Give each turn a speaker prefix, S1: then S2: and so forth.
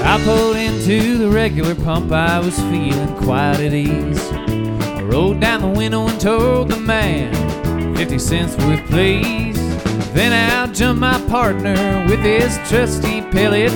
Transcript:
S1: I pulled into the regular pump, I was feeling quite at ease. I rolled down the window and told the man, 50 cents worth please. Then out jumped my partner with his trusty pellet